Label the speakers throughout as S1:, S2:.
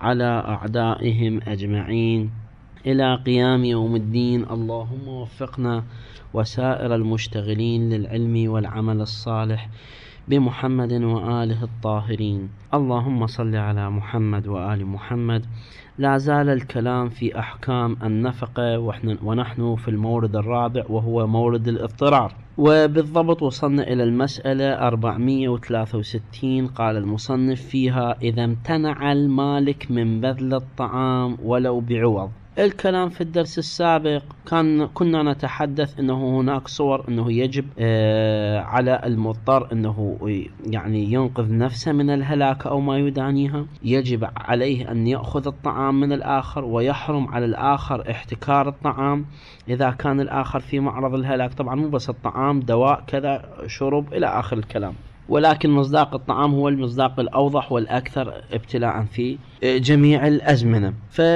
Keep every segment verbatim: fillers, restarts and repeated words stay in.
S1: على أعدائهم أجمعين إلى قيام يوم الدين. اللهم وفقنا وسائر المشتغلين للعلم والعمل الصالح بمحمد وآله الطاهرين. اللهم صل على محمد وآل محمد. لا زال الكلام في أحكام النفقة ونحن في المورد الرابع وهو مورد الاضطرار، وبالضبط وصلنا إلى المسألة أربعمئة وثلاثة وستين. قال المصنف فيها: إذا امتنع المالك من بذل الطعام ولو بعوض. الكلام في الدرس السابق كان كنا نتحدث أنه هناك صور أنه يجب آه على المضطر أنه يعني ينقذ نفسه من الهلاك أو ما يدانيها، يجب عليه أن يأخذ الطعام من الآخر، ويحرم على الآخر احتكار الطعام إذا كان الآخر في معرض الهلاك. طبعا مو بس الطعام، دواء كذا، شرب إلى آخر الكلام، ولكن مصداق الطعام هو المصداق الأوضح والأكثر ابتلاء في جميع الأزمنة.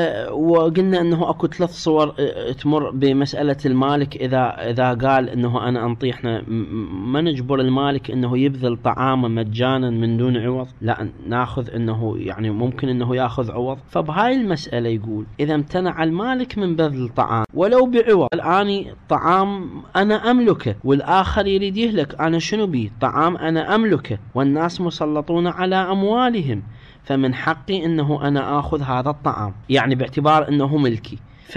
S1: وقلنا أنه أكو ثلاث صور تمر بمسألة المالك. إذا إذا قال أنه أنا أنطي، إحنا ما نجبر المالك أنه يبذل طعامه مجانا من دون عوض، لا، ناخذ أنه يعني ممكن أنه يأخذ عوض. فبهاي المسألة يقول: إذا امتنع المالك من بذل الطعام ولو بعوض. الآن طعام أنا أملكه والآخر يريد يهلك، أنا شنو بيه؟ طعام أنا أملكه والناس مسلطون على أموالهم، فمن حقي أنه أنا أخذ هذا الطعام، يعني باعتبار أنه ملكي.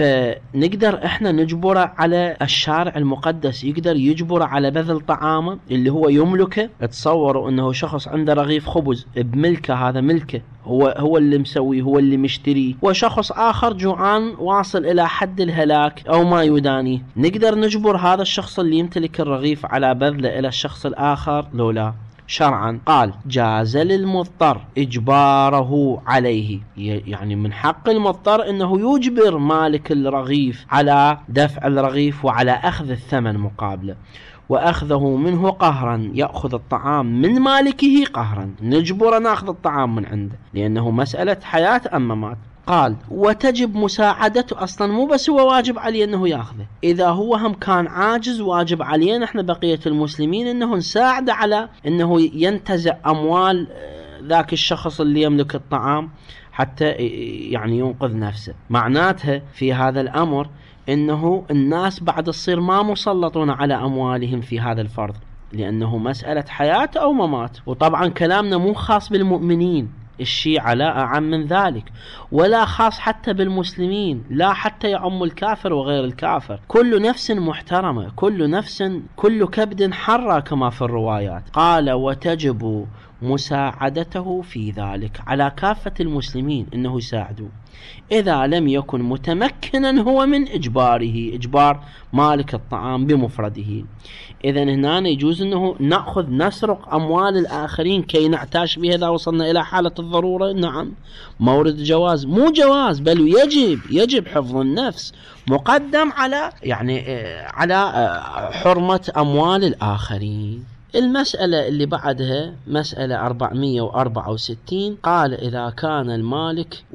S1: فنقدر إحنا نجبره على الشارع المقدس، يقدر يجبره على بذل طعامه اللي هو يملكه. تصوروا أنه شخص عنده رغيف خبز بملكه، هذا ملكه، هو هو اللي مسويه، هو اللي مشتريه، وشخص آخر جوعان واصل إلى حد الهلاك أو ما يدانيه. نقدر نجبر هذا الشخص اللي يمتلك الرغيف على بذله إلى الشخص الآخر لو لا؟ شرعا قال: جاز للمضطر إجباره عليه، يعني من حق المضطر أنه يجبر مالك الرغيف على دفع الرغيف وعلى أخذ الثمن مقابله، وأخذه منه قهرا، يأخذ الطعام من مالكه قهرا، نجبر نأخذ الطعام من عنده لأنه مسألة حياة أم مات. قال: وتجب مساعدته. أصلا مو بس هو واجب عليه أنه يأخذه، إذا هو هم كان عاجز واجب علينا إحنا بقية المسلمين أنه نساعد على أنه ينتزع أموال ذاك الشخص اللي يملك الطعام حتى يعني ينقذ نفسه. معناتها في هذا الأمر أنه الناس بعد الصير ما مسلطون على أموالهم في هذا الفرض، لأنه مسألة حياة أو ممات. وطبعا كلامنا مو خاص بالمؤمنين، الشيعة لا أعم من ذلك، ولا خاص حتى بالمسلمين، لا حتى يعم الكافر وغير الكافر. كل نفس محترمة، كل نفس كل كبد حرة كما في الروايات. قال: وتجب مساعدته في ذلك على كافة المسلمين أنه يساعدوا إذا لم يكن متمكنا هو من إجباره، إجبار مالك الطعام بمفرده. إذن هنا يجوز أنه نأخذ نسرق أموال الآخرين كي نعتاش بها إذا وصلنا إلى حالة الضرورة. نعم، مورد جواز، مو جواز بل يجب يجب حفظ النفس مقدم على يعني على حرمة أموال الآخرين. المسألة اللي بعدها مسألة أربعمئة وأربعة وستين. قال: إذا كان المالك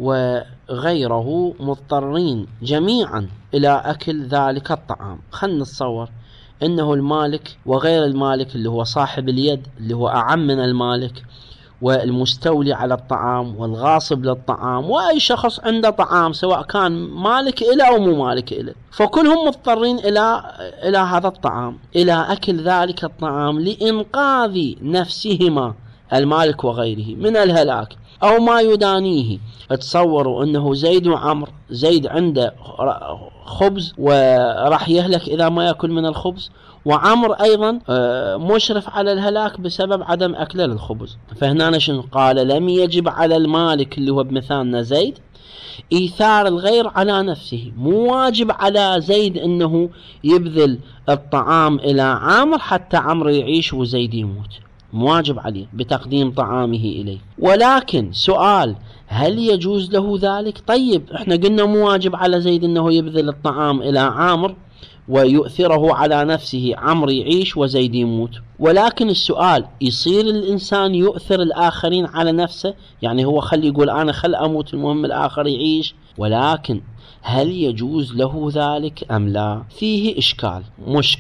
S1: وغيره مضطرين جميعا إلى أكل ذلك الطعام. خلنا نتصور إنه المالك وغير المالك اللي هو صاحب اليد اللي هو أعم من المالك، والمستولي على الطعام والغاصب للطعام، وأي شخص عنده طعام سواء كان مالك إله أو مو مالك إله، فكلهم مضطرين إلى إلى هذا الطعام، إلى أكل ذلك الطعام لإنقاذ نفسهما المالك وغيره من الهلاك أو ما يدانيه. تصوروا أنه زيد وعمر، زيد عنده خبز وراح يهلك إذا ما يأكل من الخبز، وعمر أيضا مشرف على الهلاك بسبب عدم أكله للخبز. فهنا نشن قال: لم يجب على المالك اللي هو بمثالنا زيد إيثار الغير على نفسه. مو واجب على زيد أنه يبذل الطعام إلى عمر حتى عمر يعيش وزيد يموت، مواجب عليه بتقديم طعامه إليه. ولكن سؤال: هل يجوز له ذلك؟ طيب احنا قلنا مواجب على زيد أنه يبذل الطعام إلى عامر ويؤثره على نفسه، عمرو يعيش وزيد يموت. ولكن السؤال: يصير الإنسان يؤثر الآخرين على نفسه؟ يعني هو خلي يقول أنا خل أموت المهم الآخر يعيش، ولكن هل يجوز له ذلك أم لا؟ فيه إشكال، مشكل.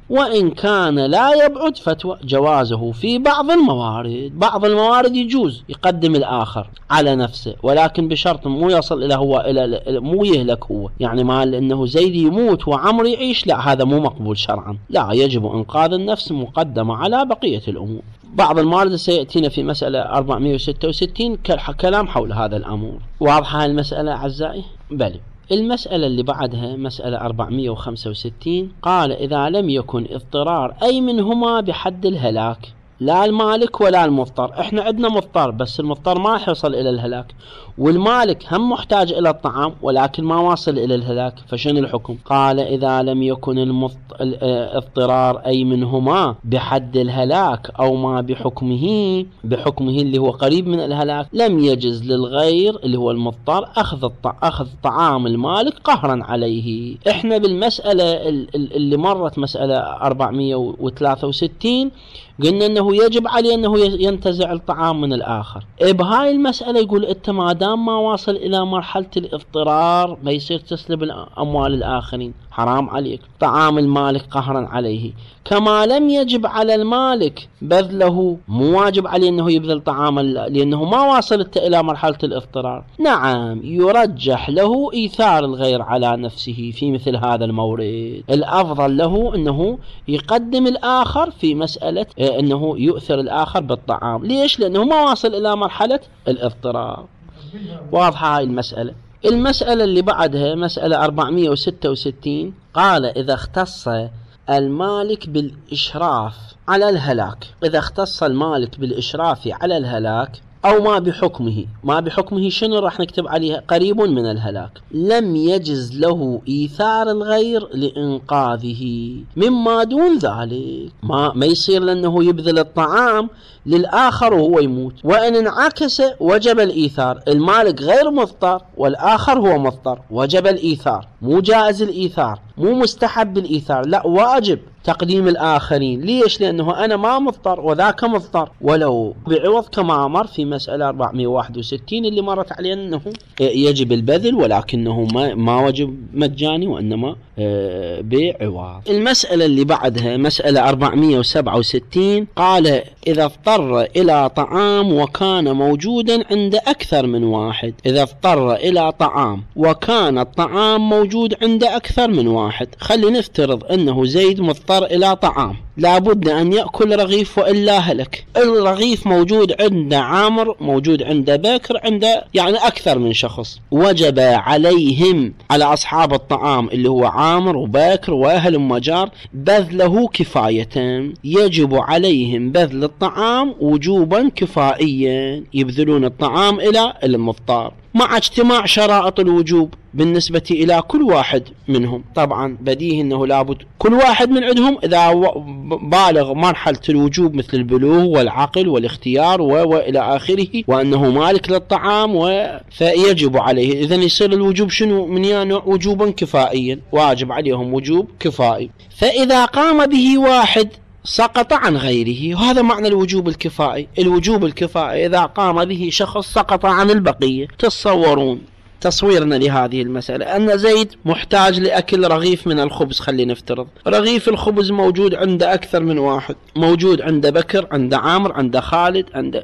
S1: وإن كان لا يبعد فتوى جوازه في بعض الموارد. بعض الموارد يجوز يقدم الآخر على نفسه، ولكن بشرط مو يصل إلى هو إلى مو يهلك هو، يعني مال إنه زيد يموت وعمر يعيش، لا هذا مو مقبول شرعا، لا يجب إنقاذ النفس مقدمة على بقية الأمور. بعض الموارد سيأتينا في مسألة أربعمئة وستة وستين كلام حول هذا الأمر. واضحة المسألة أعزائي؟ بلى. المسألة اللي بعدها مسألة أربعمئة وخمسة وستين، قال إذا لم يكن اضطرار أي منهما بحد الهلاك، لا المالك ولا المضطر. احنا عندنا مضطر بس المضطر ما حيصل الى الهلاك، والمالك هم محتاج الى الطعام ولكن ما واصل الى الهلاك، فشنو الحكم؟ قال اذا لم يكن المضط... الاضطرار اي منهما بحد الهلاك او ما بحكمه بحكمه اللي هو قريب من الهلاك، لم يجز للغير اللي هو المضطر اخذ الط... اخذ طعام المالك قهرا عليه. احنا بالمسألة اللي مرت مسألة أربعمئة وثلاثة وستين قلنا انه يجب عليه انه ينتزع الطعام من الاخر. بهاي المسألة يقول انت ما دام ما واصل الى مرحلة الاضطرار ما يصير تسلب اموال الاخرين، حرام عليك، طعام المالك قهرا عليه. كما لم يجب على المالك بذله، مو واجب عليه انه يبذل طعام لانه ما واصلت الى مرحلة الاضطرار. نعم يرجح له ايثار الغير على نفسه في مثل هذا المورد، الافضل له انه يقدم الاخر في مسألة انه يؤثر الاخر بالطعام. ليش؟ لانه ما واصل الى مرحلة الاضطرار. واضحة هاي المسألة. المسألة اللي بعدها مسألة أربعمئة وستة وستين، قال إذا اختص المالك بالإشراف على الهلاك، إذا اختص المالك بالإشراف على الهلاك أو ما بحكمه، ما بحكمه شنو راح نكتب عليها؟ قريب من الهلاك، لم يجز له إيثار الغير لإنقاذه مما دون ذلك. ما, ما يصير لأنه يبذل الطعام للآخر وهو يموت، وإن انعكس وجب الإيثار. المالك غير مضطر والآخر هو مضطر، وجب الإيثار، مو جائز الإيثار، مو مستحب الإيثار، لا واجب تقديم الآخرين. ليش؟ لأنه أنا ما مضطر وذاك مضطر، ولو بعوض كما أمر في مسألة أربعمئة وواحد وستين اللي مرت علينا أنه يجب البذل ولكنه ما, ما وجب مجاني وإنما بعوض. المسألة اللي بعدها مسألة أربعمئة وسبعة وستين، قال إذا اضطر إلى طعام وكان موجودا عند أكثر من واحد. إذا اضطر إلى طعام وكان الطعام موجود عند أكثر من واحد، خلي نفترض أنه زيد مضطر إلى طعام، لابد أن يأكل رغيف وإلا هلك. الرغيف موجود عند عامر، موجود عند بكر، عند يعني أكثر من شخص، وجب عليهم على أصحاب الطعام اللي هو عامر وبكر وأهل مجار بذله كفاية. يجب عليهم بذل الطعام وجوبا كفائيا، يبذلون الطعام إلى المضطر مع اجتماع شرائط الوجوب بالنسبة إلى كل واحد منهم. طبعا بديهي أنه لابد كل واحد من عندهم إذا بالغ مرحلة الوجوب مثل البلوغ والعقل والاختيار وإلى آخره، وأنه مالك للطعام و... فيجب عليه. إذن يصير الوجوب شنو من يانع؟ وجوبا كفائيا، واجب عليهم وجوب كفائي. فإذا قام به واحد سقط عن غيره، وهذا معنى الوجوب الكفائي. الوجوب الكفائي إذا قام به شخص سقط عن البقية. تصورون تصويرنا لهذه المسألة أن زيد محتاج لأكل رغيف من الخبز، خلينا نفترض رغيف الخبز موجود عند أكثر من واحد، موجود عند بكر، عند عامر، عند خالد، عند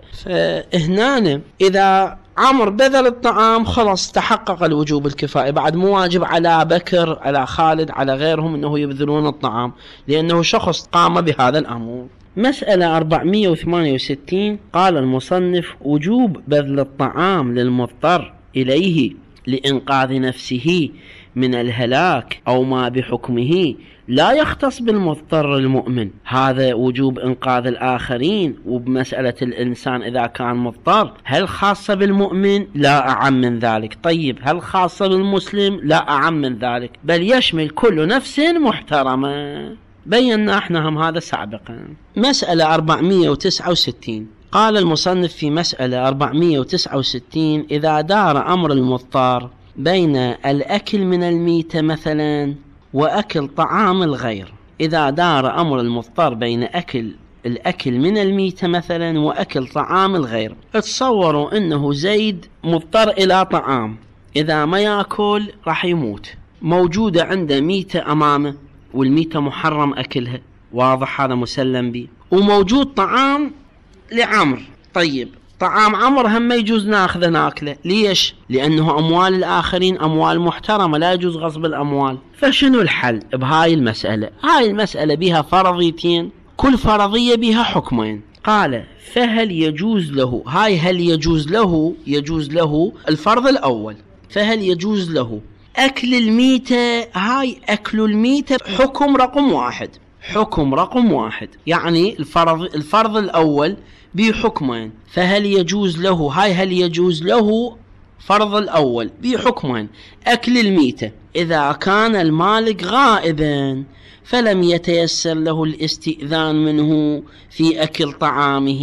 S1: فهنا إذا عمر بذل الطعام خلاص تحقق الوجوب الكفائي، بعد مو واجب على بكر على خالد على غيرهم أنه يبذلون الطعام لأنه شخص قام بهذا الأمر. مسألة أربعمئة وثمانية وستين، قال المصنف وجوب بذل الطعام للمضطر إليه لإنقاذ نفسه من الهلاك أو ما بحكمه لا يختص بالمضطر المؤمن. هذا وجوب إنقاذ الآخرين. وبمسألة الإنسان إذا كان مضطر هل خاصة بالمؤمن؟ لا أعم من ذلك. طيب هل خاصة بالمسلم؟ لا أعم من ذلك، بل يشمل كل نفس محترمة. بينا احنا هم هذا سابقا. مسألة أربعمئة وتسعة وستين، قال المصنف في مسألة أربعمئة وتسعة وستين إذا دار أمر المضطر بين الأكل من الميتة مثلا وأكل طعام الغير، إذا دار أمر المضطر بين أكل الأكل من الميتة مثلا وأكل طعام الغير، تصوروا أنه زيد مضطر إلى طعام، إذا ما يأكل راح يموت، موجودة عنده ميتة أمامه والميتة محرم أكلها، واضح هذا مسلم به. وموجود طعام لعمر، طيب طعام عمر هم ما يجوز ناخذه ناكله، ليش؟ لأنه أموال الآخرين أموال محترمة لا يجوز غصب الأموال. فشنو الحل بهاي المسألة؟ هاي المسألة بها فرضيتين، كل فرضية بها حكمين. قال فهل يجوز له، هاي هل يجوز له، يجوز له الفرض الأول، فهل يجوز له أكل الميتة؟ هاي أكل الميتة حكم رقم واحد، حكم رقم واحد، يعني الفرض الفرض الأول بحكمين. فهل يجوز له، هاي هل يجوز له فرض الأول بحكمين: أكل الميتة إذا كان المالك غائبا فلم يتيسر له الاستئذان منه في أكل طعامه.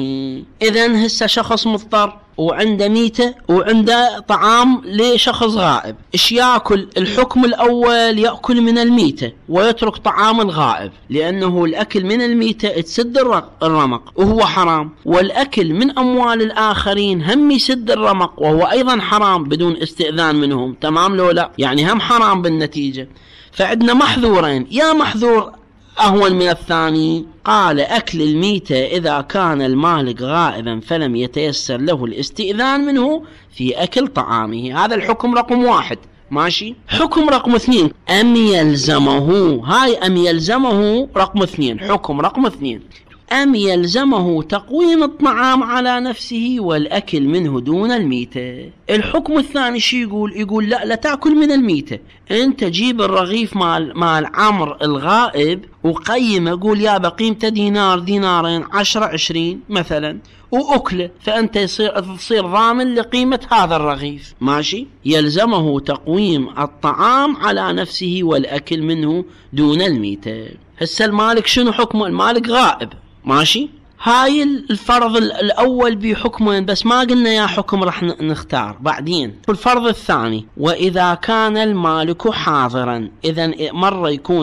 S1: إذن هسه شخص مضطر وعنده ميتة وعنده طعام لشخص غائب، إيش يأكل؟ الحكم الأول يأكل من الميتة ويترك طعام الغائب، لأنه الأكل من الميتة تسد الرمق وهو حرام، والأكل من أموال الآخرين هم يسد الرمق وهو أيضا حرام بدون استئذان منهم. تمام لو لا؟ يعني هم حرام بالنتيجة. فعندنا محذورين، يا محذور أهون من الثاني. قال أكل الميتة إذا كان المالك غائبا فلم يتيسر له الاستئذان منه في أكل طعامه، هذا الحكم رقم واحد، ماشي. حكم رقم اثنين: أم يلزمه، هاي أم يلزمه رقم اثنين، حكم رقم اثنين: أم يلزمه تقويم الطعام على نفسه والأكل منه دون الميتة. الحكم الثاني شي يقول؟ يقول لا لا تأكل من الميتة، انت جيب الرغيف مال مال عمر الغائب وقيمه، قول يا بقيمته دينار دينارين عشرة عشرين مثلا وأكله، فأنت يصير تصير ضامن لقيمة هذا الرغيف، ماشي. يلزمه تقويم الطعام على نفسه والأكل منه دون الميتة. هسه المالك شنو حكمه؟ المالك غائب، ماشي. هاي الفرض الأول بحكمين بس، ما قلنا يا حكم رح نختار بعدين. الفرض الثاني: وإذا كان المالك حاضرا. إذن مرة يكون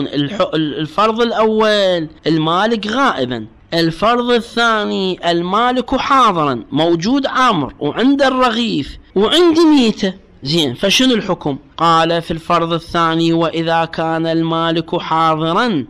S1: الفرض الأول المالك غائبا، الفرض الثاني المالك حاضرا، موجود عمر وعند الرغيف وعندي ميتة، زين. فشنو الحكم؟ قال في الفرض الثاني: وإذا كان المالك حاضرا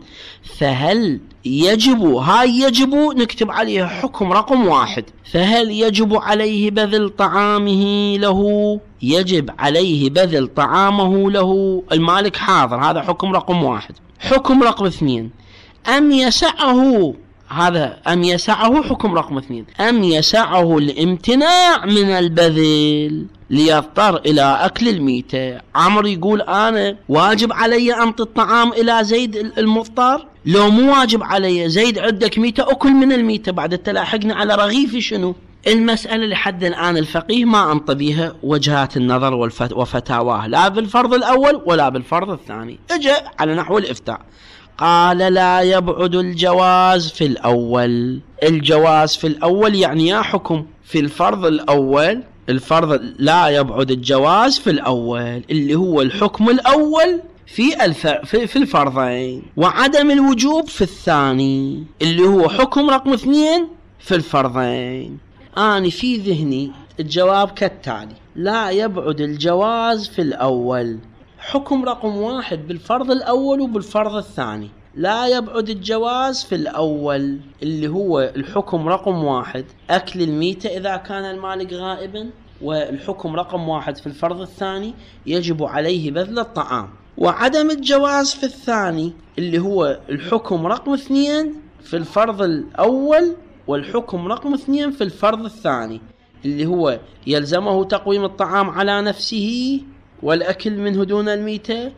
S1: فهل يجب، هاي يجب نكتب عليها حكم رقم واحد، فهل يجب عليه بذل طعامه له، يجب عليه بذل طعامه له، المالك حاضر، هذا حكم رقم واحد. حكم رقم اثنين: أم يسعه، هذا أم يسعه حكم رقم اثنين، أم يسعه الامتناع من البذل ليضطر إلى أكل الميتة. عمر يقول أنا واجب علي أنطي الطعام إلى زيد المضطر؟ لو مو واجب علي، زيد عندك ميتة أكل من الميتة، بعد تلاحقنا على رغيفي شنو؟ المسألة لحد الآن الفقيه ما أنطى بها وجهات النظر وفتاواه، لا بالفرض الأول ولا بالفرض الثاني. اجى على نحو الإفتاء، قال لا يبعد الجواز في الأول. الجواز في الأول يعني يا حكم في الفرض الأول، الفرض لا يبعد الجواز في الأول اللي هو الحكم الأول في الف... في, في الفرضين، وعدم الوجوب في الثاني اللي هو حكم رقم اثنين في الفرضين. أنا في ذهني الجواب كالتالي: لا يبعد الجواز في الأول، حكم رقم واحد بالفرض الأول وبالفرض الثاني. لا يبعد الجواز في الأول اللي هو الحكم رقم واحد، أكل الميتة إذا كان المالك غائبا، والحكم رقم واحد في الفرض الثاني يجب عليه بذل الطعام. وعدم الجواز في الثاني اللي هو الحكم رقم اثنين في الفرض الأول والحكم رقم اثنين في الفرض الثاني اللي هو يلزمه تقويم الطعام على نفسه والأكل منه دون الميتة،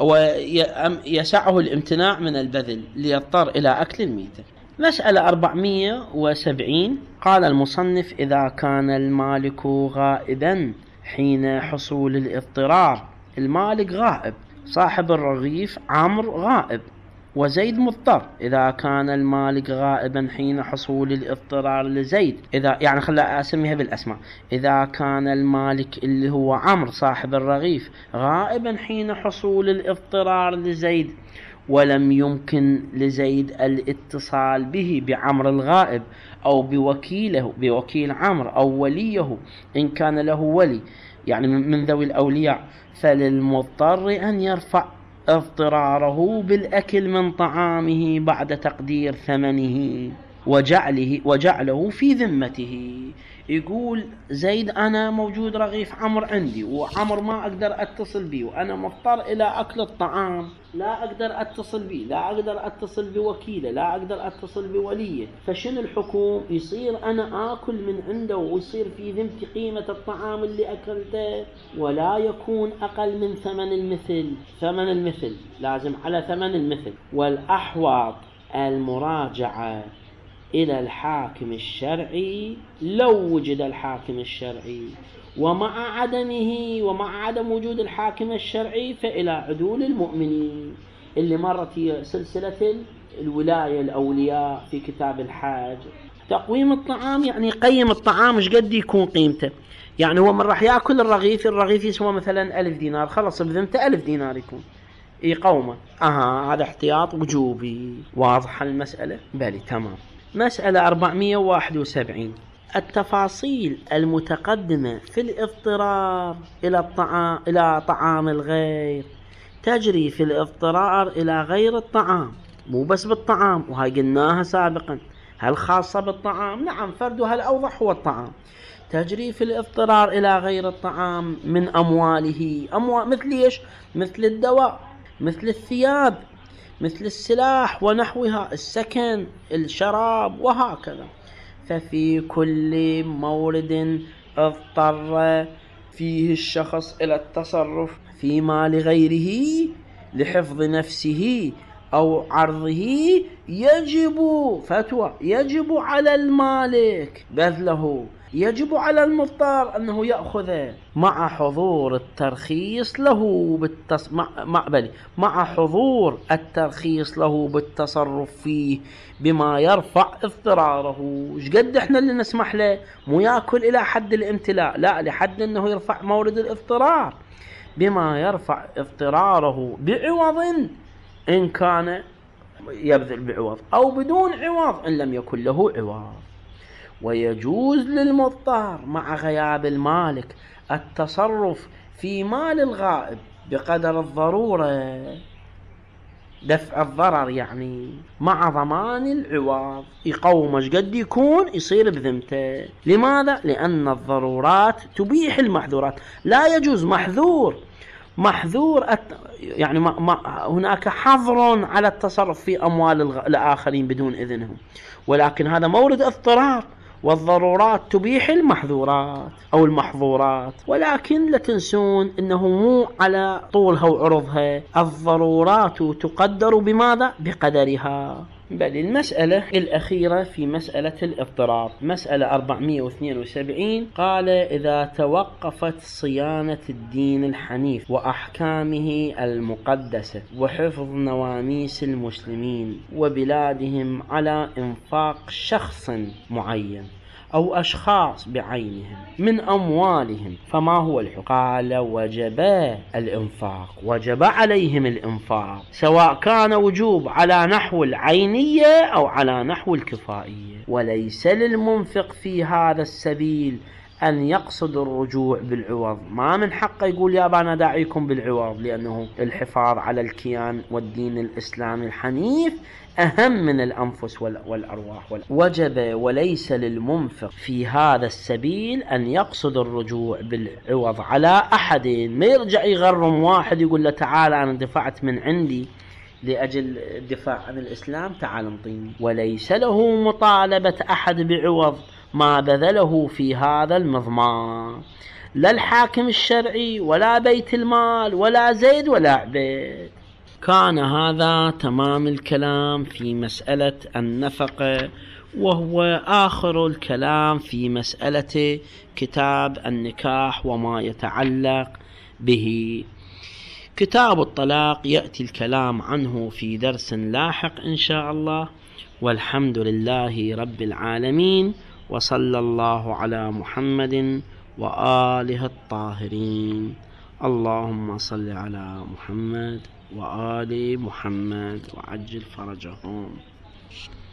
S1: ويسعه الامتناع من البذل ليضطر إلى أكل الميتة. مسألة أربعمائة وسبعين. قال المصنف: إذا كان المالك غائبا حين حصول الاضطرار. المالك غائب، صاحب الرغيف عمرو غائب وزيد مضطر. إذا كان المالك غائبا حين حصول الاضطرار لزيد، إذا يعني خلنا أسميها بالأسماء، إذا كان المالك اللي هو عمرو صاحب الرغيف غائبا حين حصول الاضطرار لزيد ولم يمكن لزيد الاتصال به بعمرو الغائب أو بوكيله بوكيل عمرو أو وليه إن كان له ولي، يعني من ذوي الأولياء، فللمضطر أن يرفع اضطراره بالأكل من طعامه بعد تقدير ثمنه وجعله, وجعله في ذمته. يقول زيد أنا موجود رغيف عمر عندي، وعمر ما أقدر أتصل به، وأنا مضطر إلى أكل الطعام، لا أقدر أتصل به، لا أقدر أتصل بوكيله، لا أقدر أتصل بوليه، فشن الحكم؟ يصير أنا آكل من عنده ويصير في ذمتي قيمة الطعام اللي أكلته، ولا يكون أقل من ثمن المثل. ثمن المثل لازم على ثمن المثل. والأحوط المراجعة إلى الحاكم الشرعي لو وجد الحاكم الشرعي، ومع عدمه ومع عدم وجود الحاكم الشرعي فإلى عدول المؤمنين اللي مرت هي سلسلة الولاية الأولياء في كتاب الحاج. تقويم الطعام يعني قيم الطعام ايش قد يكون قيمته. يعني هو من راح يأكل الرغيف، الرغيف يسوى مثلا ألف دينار، خلص بذمته ألف دينار يكون يقومه. أها هذا احتياط وجوبي. واضحة المسألة؟ بلي تمام. مسألة أربعمائة وواحد وسبعين. التفاصيل المتقدمة في الاضطرار إلى الطعام إلى طعام الغير تجري في الاضطرار إلى غير الطعام، مو بس بالطعام، وهاي قلناها سابقا. هل خاصة بالطعام؟ نعم، فردها الأوضح هو الطعام. تجري في الاضطرار إلى غير الطعام من أمواله. أموال مثل إيش؟ مثل الدواء، مثل الثياب، مثل السلاح ونحوها، السكن، الشراب، وهكذا. ففي كل مورد اضطر فيه الشخص إلى التصرف في مال غيره لحفظ نفسه أو عرضه يجب فتوى يجب على المالك بذله، يجب على المضطر أنه يأخذه مع حضور الترخيص له بالتص... مع... مع... بلي. مع حضور الترخيص له بالتصرف فيه بما يرفع اضطراره. ايش قد احنا اللي نسمح له؟ مو يأكل إلى حد الامتلاء، لا، لحد أنه يرفع مورد الاضطرار بما يرفع اضطراره بعوض إن كان يبذل بعوض، أو بدون عوض إن لم يكن له عوض. ويجوز للمضطر مع غياب المالك التصرف في مال الغائب بقدر الضرورة، دفع الضرر يعني، مع ضمان العوض. يقوم ايش قد يكون يصير بذمته. لماذا؟ لأن الضرورات تبيح المحظورات. لا يجوز محظور محظور يعني ما ما هناك حظر على التصرف في أموال الآخرين بدون إذنهم، ولكن هذا مورد اضطرار، والضرورات تبيح المحظورات أو المحظورات. ولكن لا تنسون أنه مو على طولها وعرضها، الضرورات تقدر بماذا؟ بقدرها. بل المسألة الأخيرة في مسألة الاضطرار، مسألة أربعمائة واثنين وسبعين. قال إذا توقفت صيانة الدين الحنيف وأحكامه المقدسة وحفظ نواميس المسلمين وبلادهم على إنفاق شخص معين أو أشخاص بعينهم من أموالهم، فما هو الحكم؟ قال وجب الإنفاق، وجب عليهم الإنفاق، سواء كان وجوب على نحو العينية أو على نحو الكفائية. وليس للمنفق في هذا السبيل أن يقصد الرجوع بالعوض. ما من حقه يقول يا بانا داعيكم بالعوض، لأنه الحفاظ على الكيان والدين الإسلامي الحنيف أهم من الأنفس والأرواح. وجب وليس للمنفق في هذا السبيل أن يقصد الرجوع بالعوض على أحد. ما يرجع يغرم واحد يقول له تعال أنا دفعت من عندي لأجل الدفاع عن الإسلام، تعال انطيني. وليس له مطالبة أحد بعوض ما بذله في هذا المضمار، لا الحاكم الشرعي ولا بيت المال ولا زيد ولا عبيد. كان هذا تمام الكلام في مسألة النفقة، وهو آخر الكلام في مسألة كتاب النكاح وما يتعلق به. كتاب الطلاق يأتي الكلام عنه في درس لاحق إن شاء الله. والحمد لله رب العالمين، وصلى الله على محمد وآله الطاهرين. اللهم صل على محمد وآل محمد وعجل فرجهم.